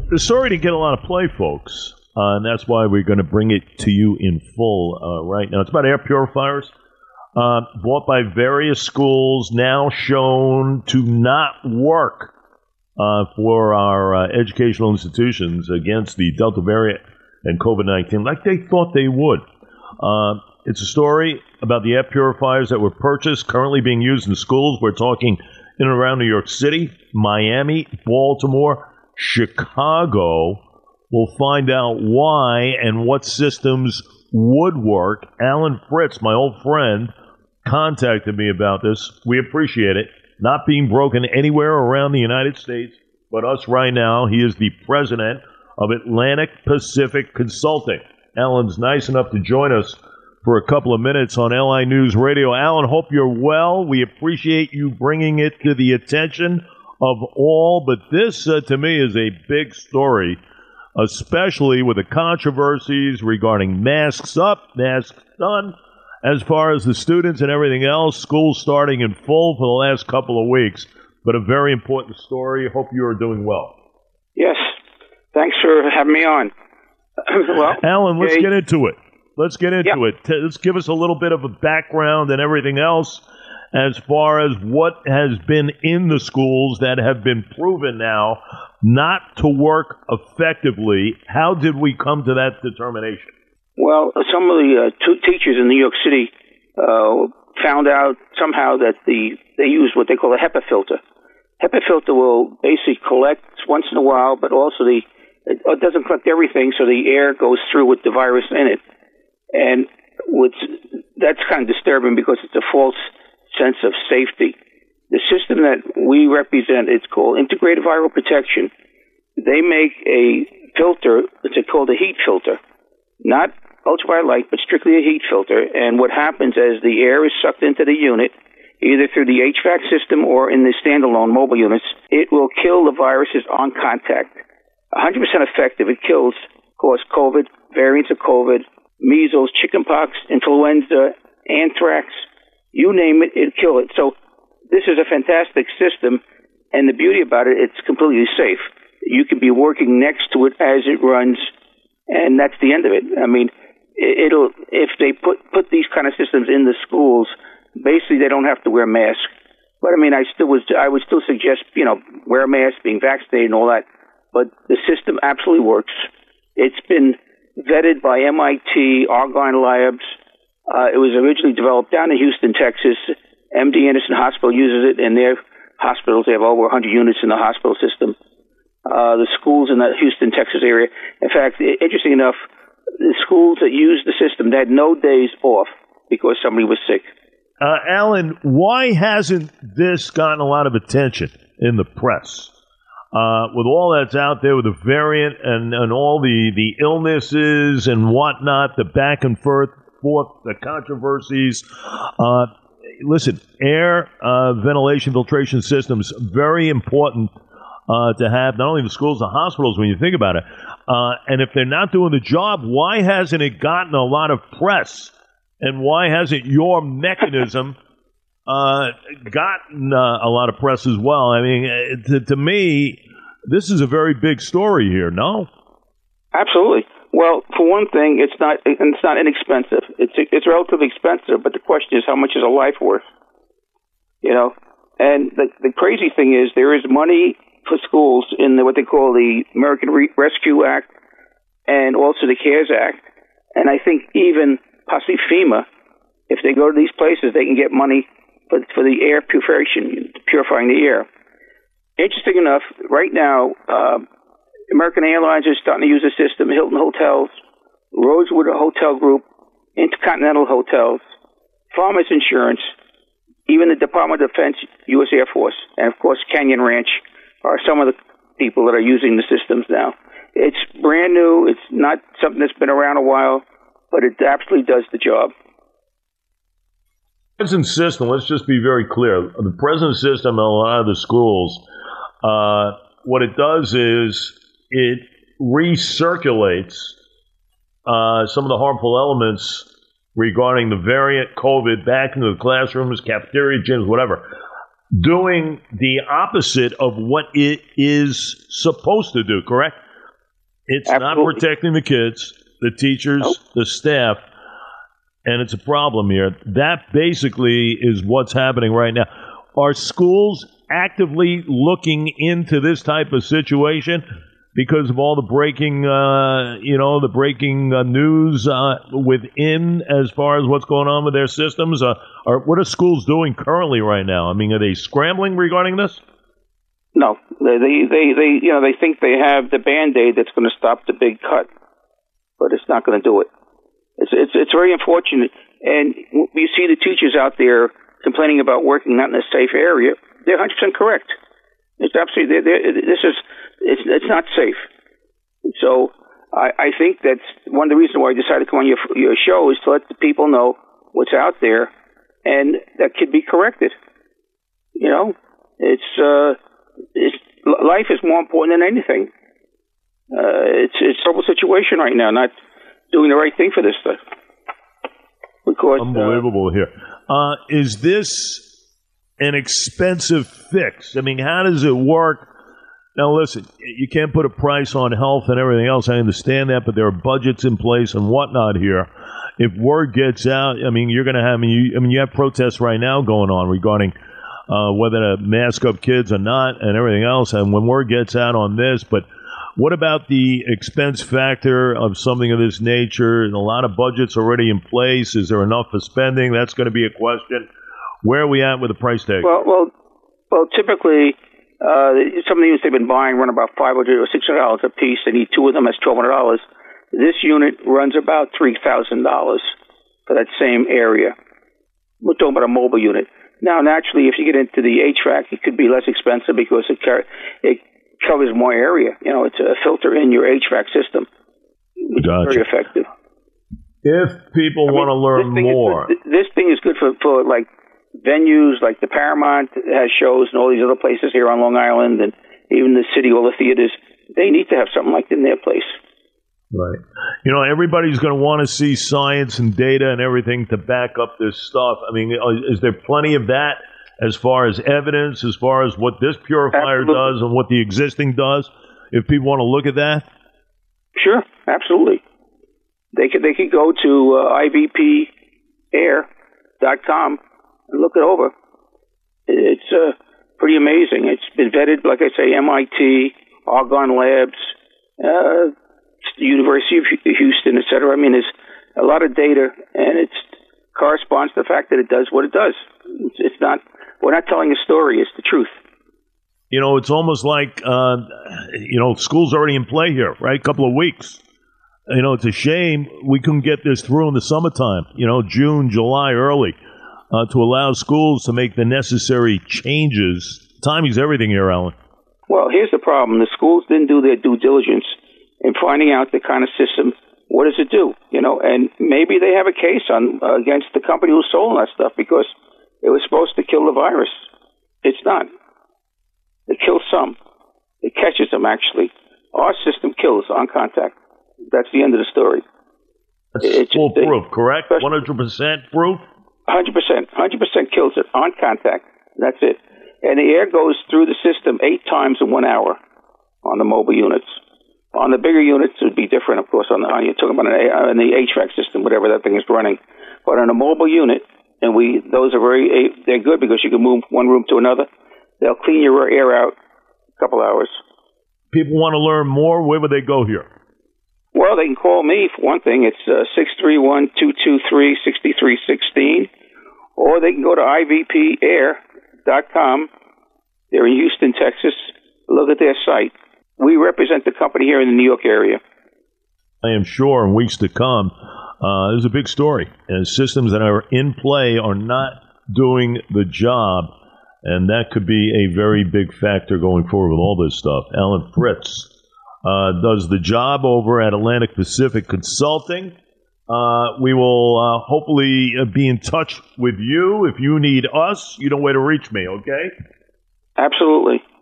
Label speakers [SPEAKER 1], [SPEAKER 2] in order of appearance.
[SPEAKER 1] The story didn't get a lot of play, folks, and that's why we're going to bring it to you in full right now. It's about air purifiers bought by various schools, now shown to not work for our educational institutions against the Delta variant and COVID-19 like they thought they would. It's a story about the air purifiers that were purchased, currently being used in schools. We're talking in and around New York City, Miami, Baltimore, Chicago. We'll find out why and what systems would work. Alan Fritz, my old friend, contacted me about this. We appreciate it. Not being broken anywhere around the United States, but us right now. He is the president of Atlantic Pacific Consulting. Alan's nice enough to join us for a couple of minutes on LI News Radio. Alan, hope you're well. We appreciate you bringing it to the attention of all, but this, to me, is a big story, especially with the controversies regarding masks up, masks done, as far as the students and everything else. School starting in full for the last couple of weeks, but a very important story. Hope you are doing well.
[SPEAKER 2] Yes. Thanks for having me on. Well,
[SPEAKER 1] Alan, let's get into it. Let's get into it. Let's give us a little bit of a background and everything else as far as what has been in the schools that have been proven now not to work effectively. How did we come to that determination?
[SPEAKER 2] Well, some of the two teachers in New York City found out somehow that they use what they call a HEPA filter. HEPA filter will basically collect once in a while, but also it doesn't collect everything, so the air goes through with the virus in it. And that's kind of disturbing because it's a false sense of safety. The system that we represent, it's called Integrated Viral Protection. They make a filter, it's called a heat filter, not ultraviolet, but strictly a heat filter. And what happens as the air is sucked into the unit, either through the HVAC system or in the standalone mobile units, it will kill the viruses on contact. 100% effective. It kills, of course, COVID, variants of COVID, measles, chickenpox, influenza, anthrax, you name it, it'll kill it. So this is a fantastic system, and the beauty about it, it's completely safe. You can be working next to it as it runs, and that's the end of it. I mean, if they put these kind of systems in the schools, basically they don't have to wear masks. But I mean, I would still suggest, wear a mask, being vaccinated and all that. But the system absolutely works. It's been vetted by MIT, Argonne Labs. It was originally developed down in Houston, Texas. MD Anderson Hospital uses it in their hospitals. They have over 100 units in the hospital system. The schools in the Houston, Texas area. In fact, interesting enough, the schools that used the system, they had no days off because somebody was sick.
[SPEAKER 1] Alan, why hasn't this gotten a lot of attention in the press? With all that's out there with the variant and all the illnesses and whatnot, the back and forth, the controversies. Listen, air ventilation filtration systems, very important to have, not only in the schools, the hospitals, when you think about it. And if they're not doing the job, why hasn't it gotten a lot of press? And why hasn't your mechanism gotten a lot of press as well? I mean, to me, this is a very big story here, no?
[SPEAKER 2] Absolutely. Well, for one thing, it's not inexpensive. It's relatively expensive, but the question is, how much is a life worth? And the crazy thing is, there is money for schools in what they call the American Rescue Act and also the CARES Act. And I think even possibly FEMA, if they go to these places, they can get money for the air purification, purifying the air. Interesting enough, right now, American Airlines is starting to use the system, Hilton Hotels, Rosewood Hotel Group, Intercontinental Hotels, Farmers Insurance, even the Department of Defense, U.S. Air Force, and of course Canyon Ranch are some of the people that are using the systems now. It's brand new. It's not something that's been around a while, but it absolutely does the job.
[SPEAKER 1] The present system, let's just be very clear. The present system in a lot of the schools, what it does is it recirculates some of the harmful elements regarding the variant COVID back into the classrooms, cafeteria, gyms, whatever, doing the opposite of what it is supposed to do, correct? It's
[SPEAKER 2] Absolutely.
[SPEAKER 1] not protecting the kids, the teachers,
[SPEAKER 2] Nope.
[SPEAKER 1] the staff, and it's a problem here. That basically is what's happening right now. Are schools actively looking into this type of situation because of all the breaking, news within as far as what's going on with their systems? Or what are schools doing currently right now? I mean, are they scrambling regarding this?
[SPEAKER 2] No, they think they have the Band-Aid that's going to stop the big cut, but it's not going to do it. It's very unfortunate, and you see the teachers out there complaining about working not in a safe area. They're 100% correct. It's absolutely it's not safe. So I think that's one of the reasons why I decided to come on your show is to let the people know what's out there, and that could be corrected. You know, life is more important than anything. It's a terrible situation right now, not doing the right thing for this stuff. Because,
[SPEAKER 1] unbelievable here. Is this an expensive fix? I mean, how does it work? Now, listen, you can't put a price on health and everything else. I understand that, but there are budgets in place and whatnot here. If word gets out, I mean, you're going to have, you have protests right now going on regarding whether to mask up kids or not and everything else. And when word gets out on this, but what about the expense factor of something of this nature? And a lot of budgets already in place. Is there enough for spending? That's going to be a question. Where are we at with the price tag?
[SPEAKER 2] Well, typically, some of the units they've been buying run about $500 or $600 a piece. They need two of them. That's $1,200. This unit runs about $3,000 for that same area. We're talking about a mobile unit. Now, naturally, if you get into the HVAC, it could be less expensive because it covers more area. You know, it's a filter in your HVAC system, which is very effective.
[SPEAKER 1] If people want to learn more,
[SPEAKER 2] this thing is good for like venues like the Paramount has shows and all these other places here on Long Island, and even the city, all the theaters. They need to have something like that in their place.
[SPEAKER 1] Right. You know, everybody's going to want to see science and data and everything to back up this stuff. I mean, is there plenty of that as far as evidence, as far as what this purifier does and what the existing does? If people want to look at that?
[SPEAKER 2] Sure, absolutely. They could go to ivpair.com and look it over. It's pretty amazing. It's been vetted, like I say, MIT, Argonne Labs, the University of Houston, etc. I mean, there's a lot of data, and it corresponds to the fact that it does what it does. It's not. We're not telling a story. It's the truth.
[SPEAKER 1] You know, it's almost like, school's already in play here, right? A couple of weeks. You know, it's a shame we couldn't get this through in the summertime, June, July, early, to allow schools to make the necessary changes. Timing's everything here, Alan.
[SPEAKER 2] Well, here's the problem. The schools didn't do their due diligence in finding out the kind of system. What does it do? And maybe they have a case against the company who sold that stuff because it was supposed to kill the virus. It's not. It kills some. It catches them, actually. Our system kills on contact. That's the end of the story.
[SPEAKER 1] That's full proof, correct? 100% proof?
[SPEAKER 2] 100%. 100% kills it on contact. That's it. And the air goes through the system 8 times in 1 hour on the mobile units. On the bigger units, it would be different, of course. You're talking about on the HVAC system, whatever that thing is running. But on a mobile unit, and those are they're good because you can move one room to another. They'll clean your air out a couple hours.
[SPEAKER 1] People want to learn more. Where would they go here?
[SPEAKER 2] Well, they can call me for one thing. It's 631-223-6316, or they can go to ivpair.com. They're in Houston, Texas. Look at their site. We represent the company here in the New York area.
[SPEAKER 1] I am sure in weeks to come, this is a big story. And systems that are in play are not doing the job, and that could be a very big factor going forward with all this stuff. Alan Fritz does the job over at Atlantic Pacific Consulting. We will hopefully be in touch with you. If you need us, you know where to reach me, okay?
[SPEAKER 2] Absolutely.